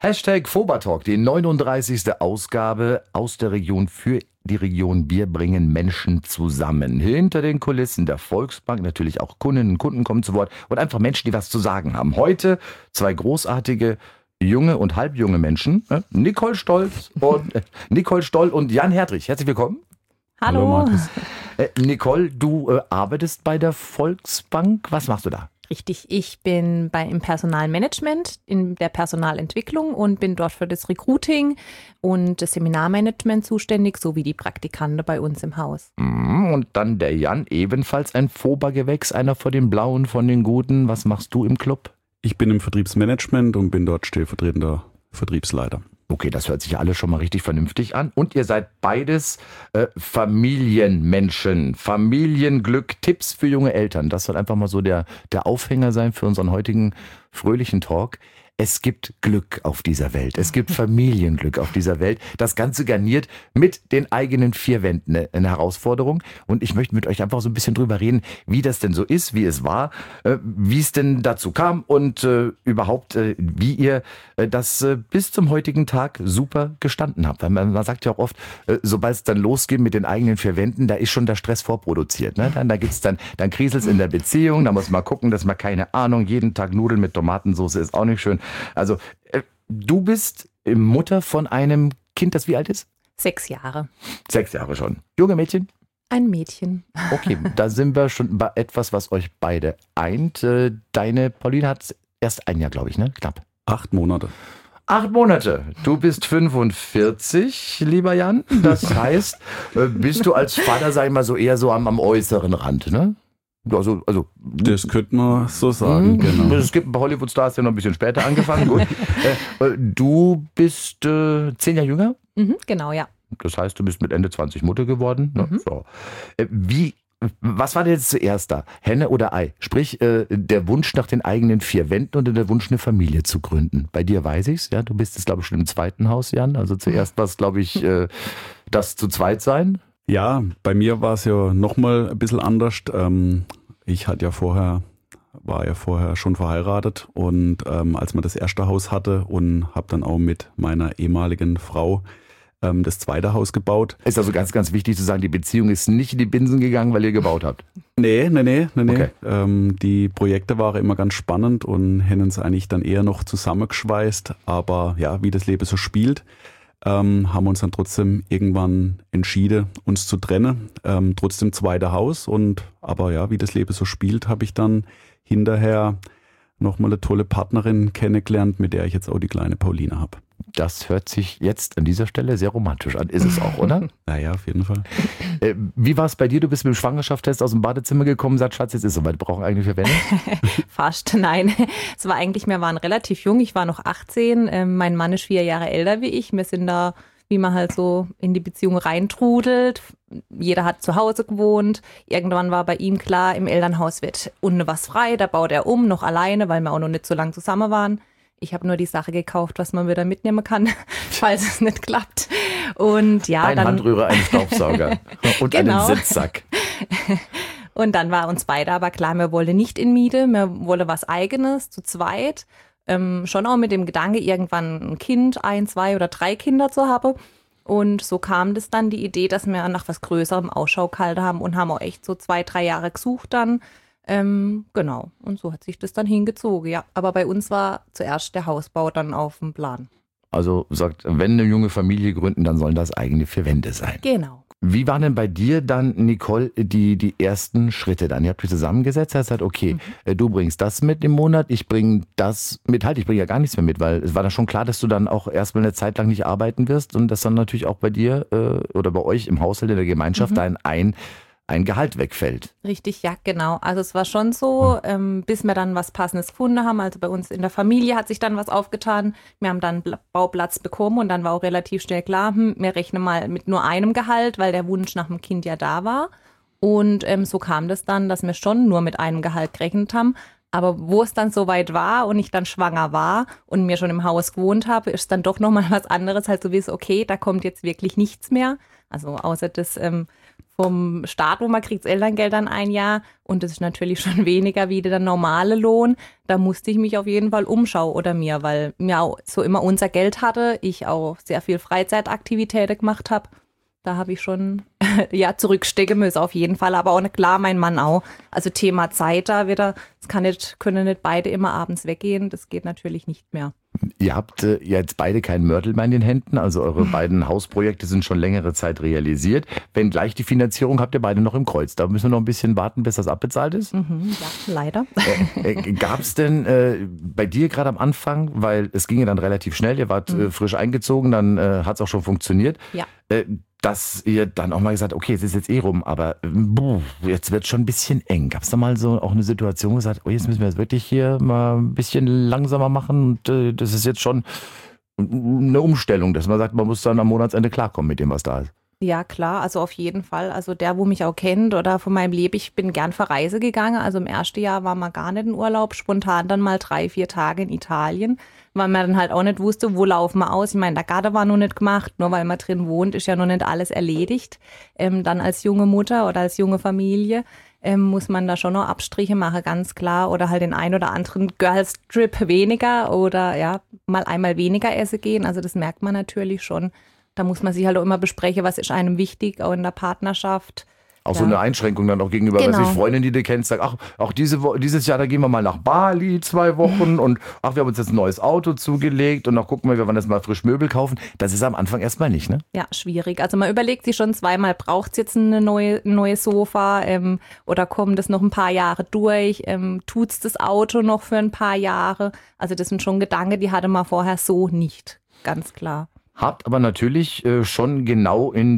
Hashtag Fobertalk, die 39. Ausgabe aus der Region für die Region. Wir bringen Menschen zusammen. Hinter den Kulissen der Volksbank natürlich auch Kundinnen und Kunden kommen zu Wort und einfach Menschen, die was zu sagen haben. Heute zwei großartige junge und halbjunge Menschen, Nicole Stoll und Jan Hertrich. Herzlich willkommen. Hallo. Nicole, du arbeitest bei der Volksbank. Was machst du da? Richtig, ich bin im Personalmanagement, in der Personalentwicklung und bin dort für das Recruiting und das Seminarmanagement zuständig, sowie die Praktikanten bei uns im Haus. Und dann der Jan, ebenfalls ein Fobergewächs, einer von den Blauen, von den Guten. Was machst du im Club? Ich bin im Vertriebsmanagement und bin dort stellvertretender Vertriebsleiter. Okay, das hört sich ja alles schon mal richtig vernünftig an. Und ihr seid beides Familienmenschen. Familienglück, Tipps für junge Eltern. Das soll einfach mal so der Aufhänger sein für unseren heutigen fröhlichen Talk. Es gibt Glück auf dieser Welt. Es gibt Familienglück auf dieser Welt. Das Ganze garniert mit den eigenen vier Wänden. Eine Herausforderung. Und ich möchte mit euch einfach so ein bisschen drüber reden, wie das denn so ist, wie es war, wie es denn dazu kam und überhaupt, wie ihr das bis zum heutigen Tag super gestanden habt. Weil man sagt ja auch oft, sobald es dann losgeht mit den eigenen vier Wänden, da ist schon der Stress vorproduziert. Ne? Dann kriselt's in der Beziehung, da muss man gucken, dass man, keine Ahnung, jeden Tag Nudeln mit Tomatensauce ist auch nicht schön. Also, du bist Mutter von einem Kind, das wie alt ist? 6 Jahre. 6 Jahre schon. Junge Mädchen? Ein Mädchen. Okay, da sind wir schon bei etwas, was euch beide eint. Deine Pauline hat erst ein Jahr, glaube ich, ne? Knapp. 8 Monate. 8 Monate. Du bist 45, lieber Jan. Das heißt, bist du als Vater, sag ich mal, so eher so am äußeren Rand, ne? Also, das könnte man so sagen, genau. Es gibt ein paar Hollywood-Stars, die haben noch ein bisschen später angefangen. Gut. Du bist 10 Jahre jünger? Genau, ja. Das heißt, du bist mit Ende 20 Mutter geworden. Ne? So. Was war denn jetzt zuerst da? Henne oder Ei? Sprich, der Wunsch nach den eigenen vier Wänden oder der Wunsch, eine Familie zu gründen. Bei dir weiß ich's, ja. Du bist jetzt, glaube ich, schon im zweiten Haus, Jan. Also zuerst war es, glaube ich, das zu zweit sein. Ja, bei mir war es ja nochmal ein bisschen anders. Ich war ja vorher schon verheiratet und als man das erste Haus hatte und habe dann auch mit meiner ehemaligen Frau das zweite Haus gebaut. Ist also ganz, ganz wichtig zu sagen, die Beziehung ist nicht in die Binsen gegangen, weil ihr gebaut habt. Nee. Okay. Die Projekte waren immer ganz spannend und hätten uns eigentlich dann eher noch zusammengeschweißt. Aber ja, wie das Leben so spielt, haben wir uns dann trotzdem irgendwann entschieden, uns zu trennen. Trotzdem zweite Haus. Aber ja, wie das Leben so spielt, habe ich dann hinterher nochmal eine tolle Partnerin kennengelernt, mit der ich jetzt auch die kleine Pauline habe. Das hört sich jetzt an dieser Stelle sehr romantisch an. Ist es auch, oder? Naja, auf jeden Fall. Wie war es bei dir? Du bist mit dem Schwangerschaftstest aus dem Badezimmer gekommen, sagt Schatz, jetzt ist es soweit, wir brauchen eigentlich vier Wände? Fast, nein. Wir waren relativ jung, ich war noch 18, mein Mann ist 4 Jahre älter wie ich. Wir sind da, wie man halt so in die Beziehung reintrudelt. Jeder hat zu Hause gewohnt. Irgendwann war bei ihm klar, im Elternhaus wird unten was frei, da baut er um, noch alleine, weil wir auch noch nicht so lange zusammen waren. Ich habe nur die Sache gekauft, was man wieder mitnehmen kann, falls es nicht klappt. Und ja, ein Handrührer, einen Staubsauger und einen Sitzsack. Und dann war uns beide aber klar, wir wollten nicht in Miete, wir wollten was Eigenes, zu zweit. Schon auch mit dem Gedanke, irgendwann ein Kind, 1, 2 oder 3 Kinder zu haben. Und so kam das dann die Idee, dass wir nach was Größerem Ausschau gehalten haben und haben auch echt so 2, 3 Jahre gesucht dann. Genau, und so hat sich das dann hingezogen, ja. Aber bei uns war zuerst der Hausbau dann auf dem Plan. Also sagt, wenn eine junge Familie gründen, dann sollen das eigene 4 Wände sein. Genau. Wie waren denn bei dir dann, Nicole, die ersten Schritte dann? Ihr habt euch zusammengesetzt, hast gesagt, okay, du bringst das mit im Monat, ich bringe das mit, ich bringe ja gar nichts mehr mit, weil es war dann schon klar, dass du dann auch erstmal eine Zeit lang nicht arbeiten wirst und dass dann natürlich auch bei dir oder bei euch im Haushalt in der Gemeinschaft ein Gehalt wegfällt. Richtig, ja, genau. Also es war schon so, bis wir dann was Passendes gefunden haben. Also bei uns in der Familie hat sich dann was aufgetan. Wir haben dann Bauplatz bekommen und dann war auch relativ schnell klar, wir rechnen mal mit nur einem Gehalt, weil der Wunsch nach dem Kind ja da war. Und so kam das dann, dass wir schon nur mit einem Gehalt gerechnet haben. Aber wo es dann soweit war und ich dann schwanger war und mir schon im Haus gewohnt habe, ist dann doch nochmal was anderes, halt so wie es, okay, da kommt jetzt wirklich nichts mehr. Also außer das vom Staat, wo man kriegt Elterngeld dann ein Jahr und das ist natürlich schon weniger wie der normale Lohn. Da musste ich mich auf jeden Fall umschauen weil mir auch so immer unser Geld hatte, ich auch sehr viel Freizeitaktivitäten gemacht habe. Da habe ich schon zurückstecken müssen auf jeden Fall, aber auch klar, mein Mann auch. Also Thema Zeit da wieder, können nicht beide immer abends weggehen, das geht natürlich nicht mehr. Ihr habt jetzt beide keinen Mörtel mehr in den Händen, also eure beiden Hausprojekte sind schon längere Zeit realisiert. Wenngleich die Finanzierung habt ihr beide noch im Kreuz. Da müssen wir noch ein bisschen warten, bis das abbezahlt ist. Ja, leider. Gab es denn bei dir gerade am Anfang, weil es ging ja dann relativ schnell, ihr wart frisch eingezogen, dann hat es auch schon funktioniert, ja. Dass ihr dann auch mal gesagt habt, okay, es ist jetzt eh rum, aber jetzt wird es schon ein bisschen eng. Gab es da mal so auch eine Situation, wo ihr gesagt, oh, jetzt müssen wir das wirklich hier mal ein bisschen langsamer machen und das ist jetzt schon eine Umstellung, dass man sagt, man muss dann am Monatsende klarkommen mit dem, was da ist. Ja, klar, also auf jeden Fall. Also der, wo mich auch kennt oder von meinem Leben, ich bin gern verreise gegangen. Also im ersten Jahr war man gar nicht in Urlaub, spontan dann mal 3-4 Tage in Italien, weil man dann halt auch nicht wusste, wo laufen wir aus. Ich meine, der Garten war noch nicht gemacht, nur weil man drin wohnt, ist ja noch nicht alles erledigt. Dann als junge Mutter oder als junge Familie muss man da schon noch Abstriche machen, ganz klar. Oder halt den ein oder anderen Girls-Trip weniger oder ja, mal einmal weniger essen gehen. Also das merkt man natürlich schon. Da muss man sich halt auch immer besprechen, was ist einem wichtig, auch in der Partnerschaft. Auch so eine Einschränkung dann auch gegenüber, Genau. weiß ich, Freundin, die du kennst, sagt, ach, auch dieses Jahr, da gehen wir mal nach Bali 2 Wochen und ach, wir haben uns jetzt ein neues Auto zugelegt und dann gucken wir wollen jetzt mal frisch Möbel kaufen. Das ist am Anfang erstmal nicht, ne? Ja, schwierig. Also man überlegt sich schon zweimal, braucht es jetzt ein neues Sofa oder kommt es noch ein paar Jahre durch? Tut es das Auto noch für ein paar Jahre? Also das sind schon Gedanken, die hatte man vorher so nicht, ganz klar. Habt aber natürlich schon genau in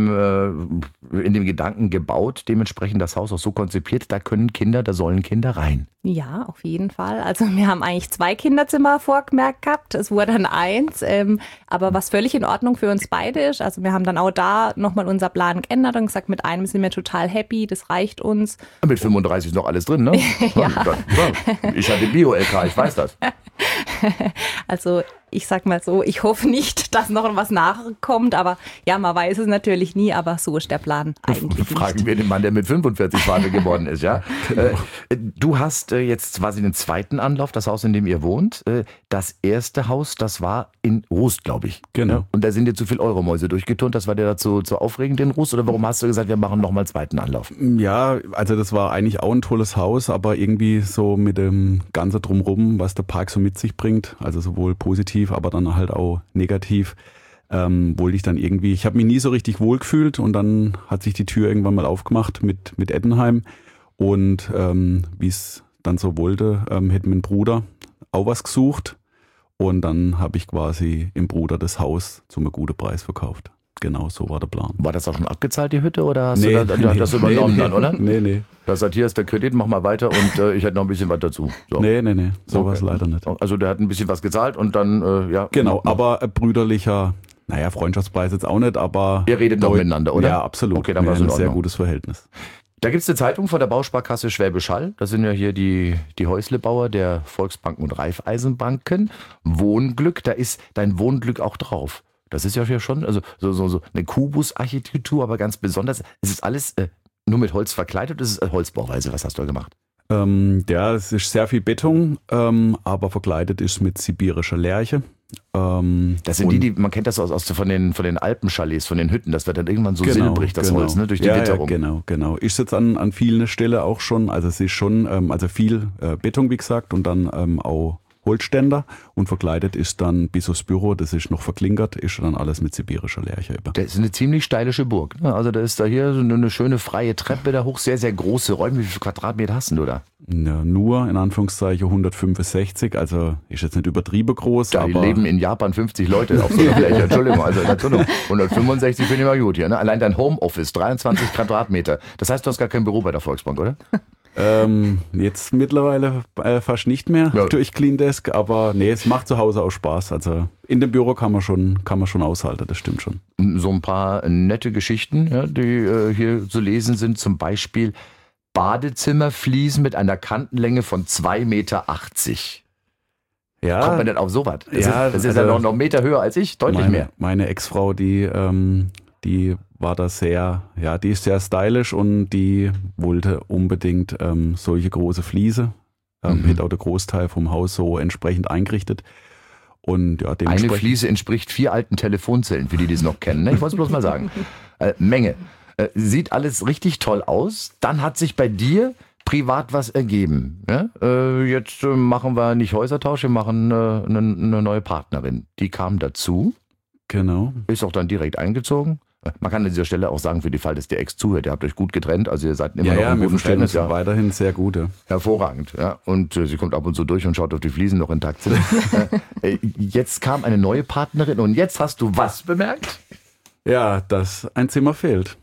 dem Gedanken gebaut, dementsprechend das Haus auch so konzipiert, da sollen Kinder rein. Ja, auf jeden Fall. Also wir haben eigentlich 2 Kinderzimmer vorgemerkt gehabt. Es wurde dann 1, aber was völlig in Ordnung für uns beide ist. Also wir haben dann auch da nochmal unser Plan geändert und gesagt, mit einem sind wir total happy, das reicht uns. Mit 35 ist noch alles drin, ne? Ja. Ich hatte Bio-LK, ich weiß das. Also ich sag mal so, ich hoffe nicht, dass noch was nachkommt, aber ja, man weiß es natürlich nie, aber so ist der Plan eigentlich. Fragen wir den Mann, der mit 45 Vater geworden ist, ja? Du hast jetzt quasi den zweiten Anlauf, das Haus, in dem ihr wohnt. Das erste Haus, das war in Rust, glaube ich. Genau. Und da sind dir zu viel Euromäuse durchgeturnt, das war dir dazu zu aufregend in Rust? Oder warum hast du gesagt, wir machen nochmal zweiten Anlauf? Ja, also das war eigentlich auch ein tolles Haus, aber irgendwie so mit dem Ganze drumherum, was der Park so mit sich bringt, also sowohl positiv, aber dann halt auch negativ, wollte ich dann irgendwie, ich habe mich nie so richtig wohl gefühlt und dann hat sich die Tür irgendwann mal aufgemacht mit Ettenheim und wie es dann so wollte, hätte mein Bruder auch was gesucht und dann habe ich quasi im Bruder das Haus zu einem guten Preis verkauft. Genau, so war der Plan. War das auch schon abgezahlt, die Hütte, oder hast du das übernommen dann, oder? Nee. Das sagt, hier ist der Kredit, mach mal weiter und ich hätte noch ein bisschen was dazu. So. Nee, sowas okay. Leider nicht. Also der hat ein bisschen was gezahlt und dann, ja. Genau, aber brüderlicher, Freundschaftspreis jetzt auch nicht, aber... Ihr redet doch miteinander, oder? Ja, absolut. Okay, dann war es ein sehr gutes Verhältnis. Da gibt es eine Zeitung von der Bausparkasse Schwäbisch Hall. Das sind ja hier die Häuslebauer der Volksbanken und Raiffeisenbanken. Wohnglück, da ist dein Wohnglück auch drauf. Das ist ja schon also so eine Kubus-Architektur, aber ganz besonders. Es ist alles nur mit Holz verkleidet, es ist Holzbauweise. Was hast du da gemacht? Ja, es ist sehr viel Beton, aber verkleidet ist mit sibirischer Lärche. Das sind man kennt das von den Alpenchalets, von den Hütten. Das wird dann irgendwann so silbrig, das Holz, ne, durch die Witterung. Ja, genau. Ist jetzt an vielen Stellen auch schon, also es ist schon, also viel Beton, wie gesagt, und dann auch Holzständer und verkleidet ist dann bis aufs Büro, das ist noch verklinkert, ist dann alles mit sibirischer Lärche über. Das ist eine ziemlich steilische Burg. Also da ist da hier so eine schöne freie Treppe da hoch, sehr, sehr große Räume. Wie viele Quadratmeter hast du da? Ja, nur in Anführungszeichen 165, also ist jetzt nicht übertrieben groß. Da leben in Japan 50 Leute auf so einer Fläche. Entschuldigung, 165 finde ich mal gut hier. Ne? Allein dein Homeoffice, 23 Quadratmeter. Das heißt, du hast gar kein Büro bei der Volksbank, oder? Jetzt mittlerweile fast nicht mehr durch Clean Desk, aber nee, es macht zu Hause auch Spaß. Also in dem Büro kann man schon aushalten, das stimmt schon. So ein paar nette Geschichten, ja, die hier zu lesen sind, zum Beispiel Badezimmerfliesen mit einer Kantenlänge von 2,80 Meter. Ja. Kommt man denn auf sowas? Das ja, ist ja noch einen Meter höher als ich, deutlich mehr. Meine Ex-Frau, die war da die ist sehr stylisch und die wollte unbedingt solche große Fliese. Hätte auch der Großteil vom Haus so entsprechend eingerichtet. Und ja, eine Fliese entspricht 4 alten Telefonzellen, für die es noch kennen. Ne? Ich wollte es bloß mal sagen. Menge. Sieht alles richtig toll aus. Dann hat sich bei dir privat was ergeben. Ne? Jetzt machen wir nicht Häusertausch, wir machen eine neue Partnerin. Die kam dazu. Genau. Ist auch dann direkt eingezogen. Man kann an dieser Stelle auch sagen, für den Fall, dass der Ex zuhört, ihr habt euch gut getrennt, also ihr seid immer noch im guten Verhältnis. Ja, weiterhin sehr gut. Ja. Hervorragend, ja. Und sie kommt ab und zu durch und schaut, ob die Fliesen noch intakt sind. Jetzt kam eine neue Partnerin und jetzt hast du was bemerkt? Ja, dass ein Zimmer fehlt.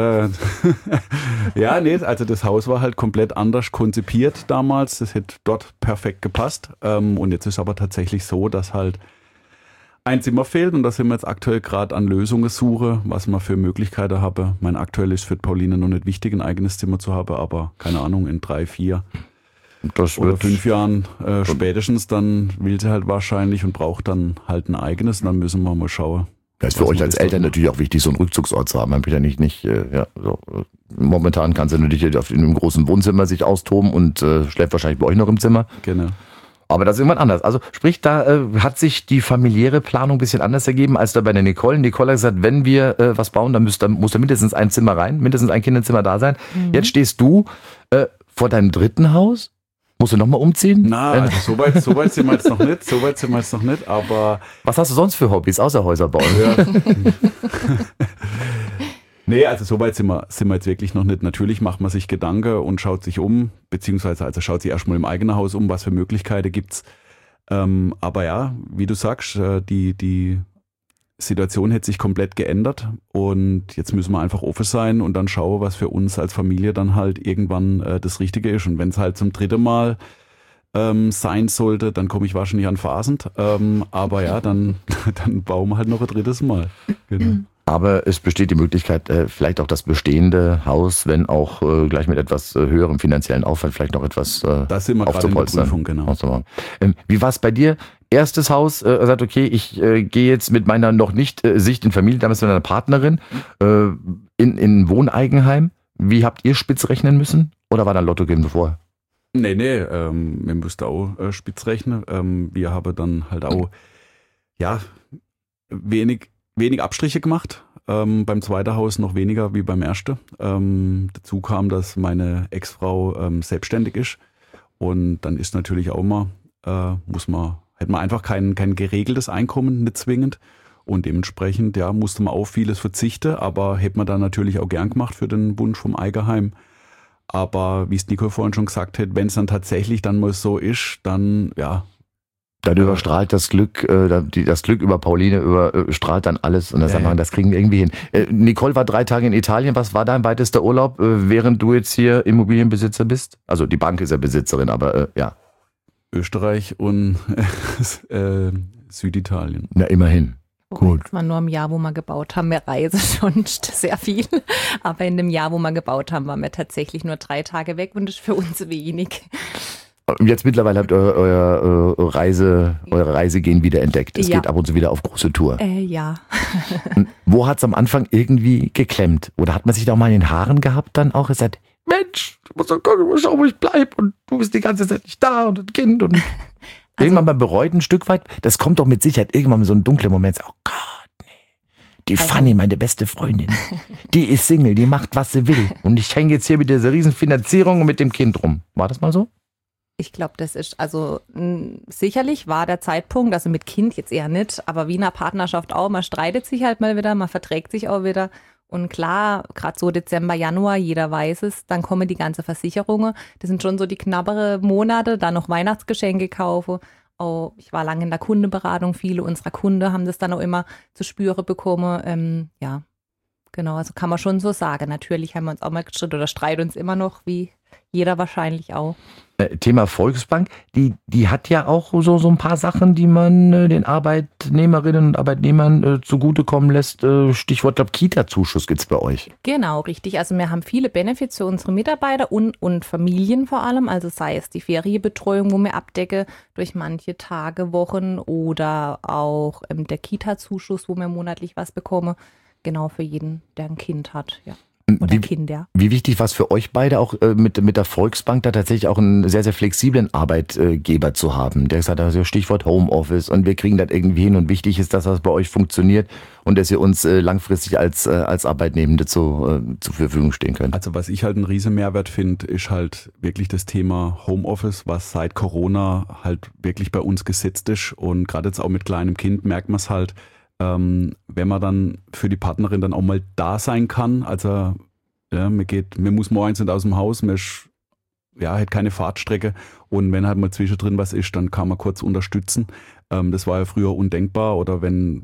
Ja, nee, also das Haus war halt komplett anders konzipiert damals. Das hätte dort perfekt gepasst. Und jetzt ist aber tatsächlich so, dass halt ein Zimmer fehlt und da sind wir jetzt aktuell gerade an Lösungen suche, was man für Möglichkeiten habe. Mein aktuell ist für Pauline noch nicht wichtig, ein eigenes Zimmer zu haben, aber keine Ahnung, in 3, 4 oder 5 Jahren spätestens, dann will sie halt wahrscheinlich und braucht dann halt ein eigenes und dann müssen wir mal schauen. Das ist für euch als Eltern natürlich auch wichtig, so einen Rückzugsort zu haben. Man will ja nicht momentan kann sie natürlich in einem großen Wohnzimmer sich austoben und schläft wahrscheinlich bei euch noch im Zimmer. Genau. Aber das ist irgendwann anders. Also sprich, da hat sich die familiäre Planung ein bisschen anders ergeben als da bei der Nicole. Nicole hat gesagt, wenn wir was bauen, dann muss da mindestens ein Zimmer rein, mindestens ein Kinderzimmer da sein. Mhm. Jetzt stehst du vor deinem dritten Haus. Musst du nochmal umziehen? Na, so weit sind wir jetzt noch nicht. Aber was hast du sonst für Hobbys, außer Häuser bauen? Ja. Nee, also so weit sind wir jetzt wirklich noch nicht. Natürlich macht man sich Gedanken und schaut sich um, beziehungsweise schaut sich erstmal im eigenen Haus um, was für Möglichkeiten gibt's. Aber ja, wie du sagst, die Situation hätte sich komplett geändert und jetzt müssen wir einfach offen sein und dann schauen, was für uns als Familie dann halt irgendwann das Richtige ist. Und wenn es halt zum 3. Mal sein sollte, dann komme ich wahrscheinlich an Phasend. Aber ja, dann bauen wir halt noch ein 3. Mal. Genau. Aber es besteht die Möglichkeit, vielleicht auch das bestehende Haus, wenn auch gleich mit etwas höherem finanziellen Aufwand, vielleicht noch etwas das sind wir gerade in der Prüfung, genau. Wie war es bei dir? Erstes Haus, sagt, okay, ich gehe jetzt mit meiner noch nicht Sicht in Familie, damals mit einer Partnerin, in Wohneigenheim. Wie habt ihr spitz rechnen müssen? Oder war da Lotto geben bevor? Nee, wir mussten auch spitz rechnen. Wir haben dann halt auch, wenig Abstriche gemacht. Beim zweiten Haus noch weniger wie beim ersten. Dazu kam, dass meine Ex-Frau selbstständig ist. Und dann ist natürlich auch mal, hätte man einfach kein geregeltes Einkommen, nicht zwingend. Und dementsprechend, musste man auf vieles verzichten, aber hätte man dann natürlich auch gern gemacht für den Wunsch vom Eigenheim. Aber wie es Nico vorhin schon gesagt hat, wenn es dann tatsächlich dann mal so ist, dann, dann überstrahlt das Glück, das Glück über Pauline überstrahlt dann alles und dann sagt man, das kriegen wir irgendwie hin. Nicole war 3 Tage in Italien. Was war dein weitester Urlaub, während du jetzt hier Immobilienbesitzer bist? Also die Bank ist ja Besitzerin, aber ja. Österreich und Süditalien. Na, immerhin. Gut. Das war nur im Jahr, wo wir gebaut haben. Wir reisen schon sehr viel. Aber in dem Jahr, wo wir gebaut haben, waren wir tatsächlich nur 3 Tage weg und das ist für uns wenig. Jetzt mittlerweile habt ihr eure Reisegehen wieder entdeckt. Es geht ab und zu wieder auf große Tour. Ja. Wo hat es am Anfang irgendwie geklemmt? Oder hat man sich da auch mal in den Haaren gehabt dann auch? Gesagt, Mensch, du musst doch gucken, schau, wo ich bleibe und du bist die ganze Zeit nicht da und das Kind und irgendwann mal bereut ein Stück weit. Das kommt doch mit Sicherheit irgendwann mal so ein dunkler Moment. Oh Gott, nee. Die Fanny, meine beste Freundin, die ist Single, die macht, was sie will. Und ich hänge jetzt hier mit dieser riesen Finanzierung und mit dem Kind rum. War das mal so? Ich glaube, das ist, sicherlich war der Zeitpunkt, also mit Kind jetzt eher nicht, aber wie in einer Partnerschaft auch, man streitet sich halt mal wieder, man verträgt sich auch wieder. Und klar, gerade so Dezember, Januar, jeder weiß es, dann kommen die ganzen Versicherungen. Das sind schon so die knappere Monate, dann noch Weihnachtsgeschenke kaufen. Auch, ich war lange in der Kundeberatung, viele unserer Kunden haben das dann auch immer zu spüren bekommen. Genau, also kann man schon so sagen. Natürlich haben wir uns auch mal gestritten oder streiten uns immer noch, wie jeder wahrscheinlich auch. Thema Volksbank, die hat ja auch so ein paar Sachen, die man den Arbeitnehmerinnen und Arbeitnehmern zugutekommen lässt. Stichwort, glaube Kita-Zuschuss gibt's bei euch. Genau, richtig. Also wir haben viele Benefits für unsere Mitarbeiter und Familien vor allem. Also sei es die Ferienbetreuung, wo wir abdecken durch manche Tage, Wochen oder auch der Kita-Zuschuss, wo wir monatlich was bekommen. genau für jeden, der ein Kind hat, ja. Oder Kinder. Wie wichtig war es für euch beide auch mit der Volksbank da tatsächlich auch einen sehr, sehr flexiblen Arbeitgeber zu haben? Der gesagt hat, also Stichwort Homeoffice und wir kriegen das irgendwie hin und wichtig ist, dass das bei euch funktioniert und dass ihr uns langfristig als Arbeitnehmende zur Verfügung stehen könnt. Also was ich halt einen riesen Mehrwert finde, ist halt wirklich das Thema Homeoffice, was seit Corona halt wirklich bei uns gesetzt ist und gerade jetzt auch mit kleinem Kind merkt man es halt, wenn man dann für die Partnerin dann auch mal da sein kann, also ja, man muss morgens nicht aus dem Haus, man ist, ja, hat keine Fahrtstrecke und wenn halt mal zwischendrin was ist, dann kann man kurz unterstützen. Das war ja früher undenkbar oder wenn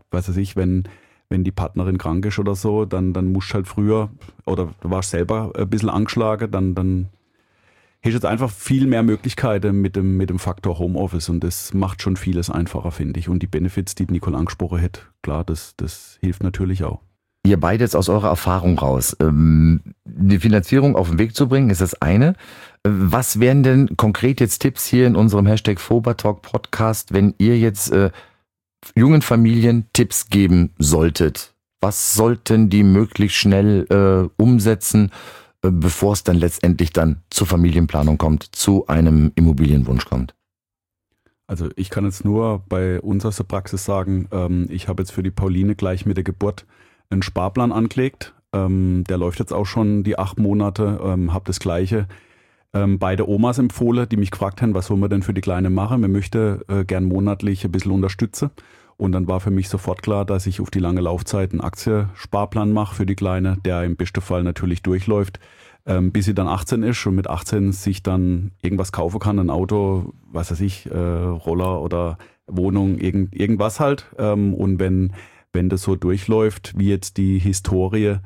die Partnerin krank ist oder so, dann musst du halt früher oder du warst selber ein bisschen angeschlagen, dann hast du jetzt einfach viel mehr Möglichkeiten mit dem Faktor Homeoffice und das macht schon vieles einfacher, finde ich. Und die Benefits, die Nicole angesprochen hat, klar, das hilft natürlich auch. Ihr beide jetzt aus eurer Erfahrung raus, die Finanzierung auf den Weg zu bringen, ist das eine. Was wären denn konkret jetzt Tipps hier in unserem Hashtag Fobertalk Podcast, wenn ihr jetzt jungen Familien Tipps geben solltet? Was sollten die möglichst schnell umsetzen, bevor es dann letztendlich dann zur Familienplanung kommt, zu einem Immobilienwunsch kommt? Also ich kann jetzt nur bei uns aus der Praxis sagen, ich habe jetzt für die Pauline gleich mit der Geburt einen Sparplan angelegt. Der läuft jetzt auch schon die 8 Monate, habe das Gleiche beide Omas empfohlen, die mich gefragt haben, was sollen wir denn für die Kleine machen? Wir möchten gern monatlich ein bisschen unterstützen. Und dann war für mich sofort klar, dass ich auf die lange Laufzeit einen Aktiensparplan mache für die Kleine, der im besten Fall natürlich durchläuft, bis sie dann 18 ist und mit 18 sich dann irgendwas kaufen kann, ein Auto, was weiß ich, Roller oder Wohnung, irgendwas halt. Und wenn das so durchläuft, wie jetzt die Historie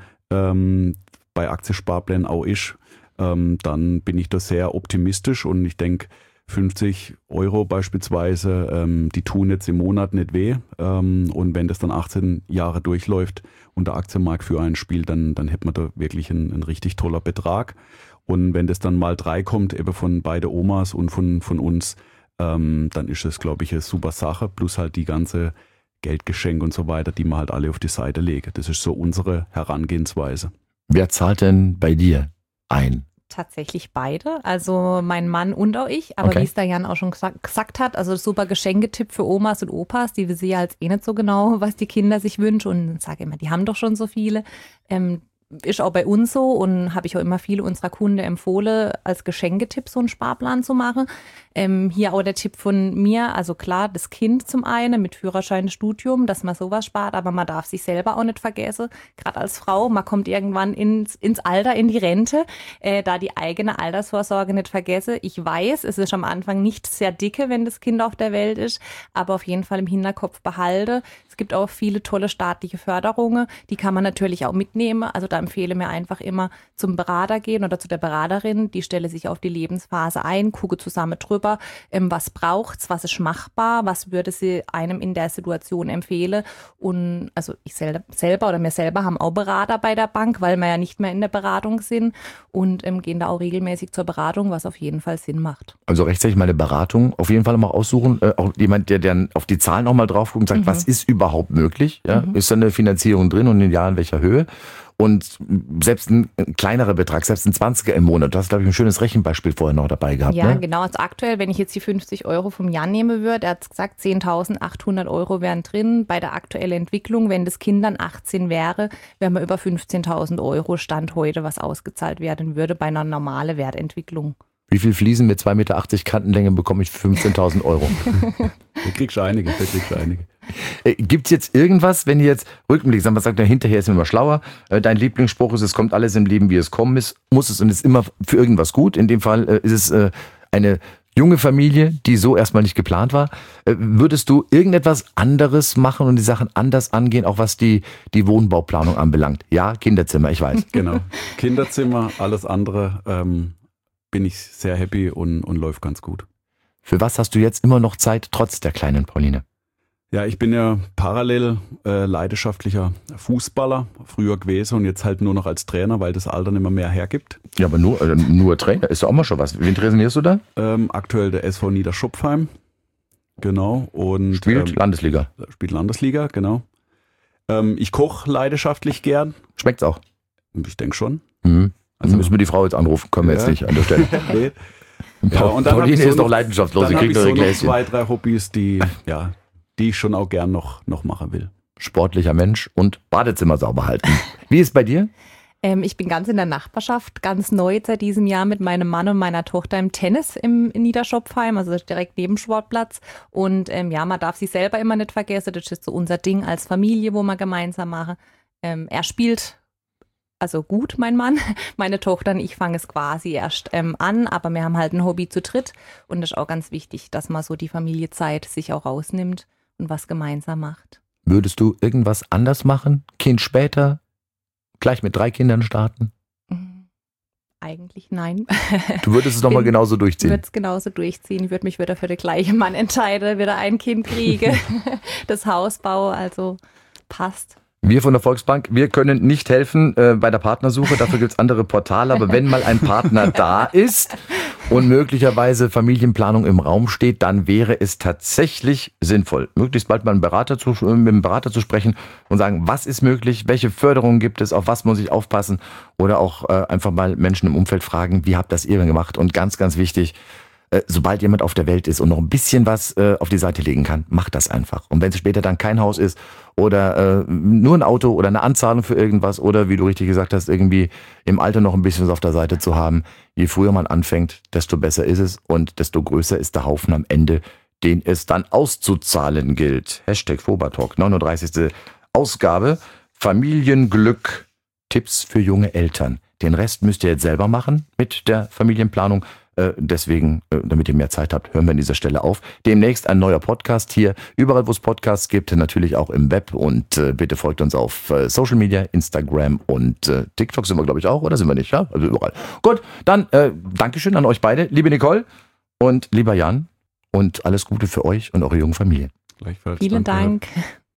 bei Aktiensparplänen auch ist, dann bin ich da sehr optimistisch und ich denke, 50 € beispielsweise, die tun jetzt im Monat nicht weh. Und wenn das dann 18 Jahre durchläuft und der Aktienmarkt für einen spielt, dann hätte man da wirklich einen richtig toller Betrag. Und wenn das dann mal 3 kommt, eben von beide Omas und von uns, dann ist das, glaube ich, eine super Sache. Plus halt die ganze Geldgeschenke und so weiter, die man halt alle auf die Seite legen. Das ist so unsere Herangehensweise. Wer zahlt denn bei dir ein? Tatsächlich beide, also mein Mann und auch ich, aber Okay. wie es der Jan auch schon gesagt hat, also super Geschenketipp für Omas und Opas, die wissen ja jetzt eh nicht so genau, was die Kinder sich wünschen und ich sage immer, die haben doch schon so viele. Ist auch bei uns so und habe ich auch immer viele unserer Kunden empfohlen, als Geschenketipp so einen Sparplan zu machen. Hier auch der Tipp von mir, also klar, das Kind zum einen mit Führerschein, Studium, dass man sowas spart, aber man darf sich selber auch nicht vergessen, gerade als Frau, man kommt irgendwann ins Alter, in die Rente, da die eigene Altersvorsorge nicht vergessen. Ich weiß, es ist am Anfang nicht sehr dicke, wenn das Kind auf der Welt ist, aber auf jeden Fall im Hinterkopf behalte. Es gibt auch viele tolle staatliche Förderungen, die kann man natürlich auch mitnehmen, also da empfehle mir einfach immer zum Berater gehen oder zu der Beraterin, die stelle sich auf die Lebensphase ein, gucke zusammen drüber, was braucht's, was ist machbar, was würde sie einem in der Situation empfehlen und also ich selber oder mir selber haben auch Berater bei der Bank, weil wir ja nicht mehr in der Beratung sind und gehen da auch regelmäßig zur Beratung, was auf jeden Fall Sinn macht. Also rechtzeitig mal eine Beratung auf jeden Fall mal aussuchen, auch jemand, der dann auf die Zahlen auch mal drauf guckt und sagt, was ist überhaupt möglich, ja? Ist da eine Finanzierung drin und in Jahren in welcher Höhe? Und selbst ein kleinerer Betrag, selbst ein 20er im Monat, du hast, glaube ich, ein schönes Rechenbeispiel vorher noch dabei gehabt. Ja, ne? genau. Also aktuell, wenn ich jetzt die 50 € vom Jan nehmen würde, er hat gesagt, 10.800 € wären drin. Bei der aktuellen Entwicklung, wenn das Kind dann 18 wäre, wären wir über 15.000 € Stand heute, was ausgezahlt werden würde bei einer normalen Wertentwicklung. Wie viel Fliesen mit 2,80 Meter Kantenlänge bekomme ich für 15.000 €? Da kriegst du einige. Gibt es jetzt irgendwas, wenn ihr jetzt rückblickst, man sagt, hinterher ist man immer schlauer, dein Lieblingsspruch ist, es kommt alles im Leben, wie es kommen ist, muss es und ist immer für irgendwas gut. In dem Fall ist es eine junge Familie, die so erstmal nicht geplant war. Würdest du irgendetwas anderes machen und die Sachen anders angehen, auch was die Wohnbauplanung anbelangt? Ja, Kinderzimmer, ich weiß. Genau. Kinderzimmer, alles andere bin ich sehr happy und läuft ganz gut. Für was hast du jetzt immer noch Zeit, trotz der kleinen Pauline? Ja, ich bin ja parallel leidenschaftlicher Fußballer, früher gewesen und jetzt halt nur noch als Trainer, weil das Alter nicht mehr hergibt. Ja, aber nur Trainer, ist doch auch mal schon was. Wen trainierst du da? Aktuell der SV Niederschupfheim, genau. Und Spielt Landesliga. Spielt Landesliga, genau. Ich koche leidenschaftlich gern. Schmeckt's auch? Ich denke schon. Mhm. Also müssen wir die Frau jetzt anrufen, können wir jetzt nicht an der Stelle. Nee. Und dann Pauline ist noch leidenschaftslos, sie kriegt ihre Gläschen. Noch 2, 3 Hobbys, die ich schon auch gern noch machen will. Sportlicher Mensch und Badezimmer sauber halten. Wie ist bei dir? Ich bin ganz in der Nachbarschaft, ganz neu seit diesem Jahr mit meinem Mann und meiner Tochter im Tennis in Niederschopfheim, also direkt neben Sportplatz. Und man darf sich selber immer nicht vergessen, das ist so unser Ding als Familie, wo wir gemeinsam machen. Er spielt also gut, mein Mann. Meine Tochter und ich fangen es quasi erst an, aber wir haben halt ein Hobby zu dritt und das ist auch ganz wichtig, dass man so die Familiezeit sich auch rausnimmt und was gemeinsam macht. Würdest du irgendwas anders machen? Kind später? Gleich mit 3 Kindern starten? Eigentlich nein. Du würdest es nochmal genauso durchziehen? Ich würde es genauso durchziehen. Ich würde mich wieder für den gleichen Mann entscheiden, wieder ein Kind kriege, das Haus baue, also passt. Wir von der Volksbank, wir können nicht helfen bei der Partnersuche, dafür gibt es andere Portale, aber wenn mal ein Partner da ist und möglicherweise Familienplanung im Raum steht, dann wäre es tatsächlich sinnvoll, möglichst bald mal mit dem Berater zu sprechen und sagen, was ist möglich, welche Förderungen gibt es, auf was muss ich aufpassen oder auch einfach mal Menschen im Umfeld fragen, wie habt das ihr denn gemacht? Und ganz, ganz wichtig, sobald jemand auf der Welt ist und noch ein bisschen was auf die Seite legen kann, macht das einfach. Und wenn es später dann kein Haus ist oder nur ein Auto oder eine Anzahlung für irgendwas oder, wie du richtig gesagt hast, irgendwie im Alter noch ein bisschen was auf der Seite zu haben, je früher man anfängt, desto besser ist es und desto größer ist der Haufen am Ende, den es dann auszuzahlen gilt. Hashtag Fobertalk, 39. Ausgabe. Familienglück, Tipps für junge Eltern. Den Rest müsst ihr jetzt selber machen mit der Familienplanung. Deswegen, damit ihr mehr Zeit habt, hören wir an dieser Stelle auf. Demnächst ein neuer Podcast hier, überall wo es Podcasts gibt, natürlich auch im Web und bitte folgt uns auf Social Media, Instagram und TikTok sind wir glaube ich auch, oder sind wir nicht? Ja, also überall. Gut, dann Dankeschön an euch beide, liebe Nicole und lieber Jan und alles Gute für euch und eure jungen Familien. Gleichfalls. Vielen Dank.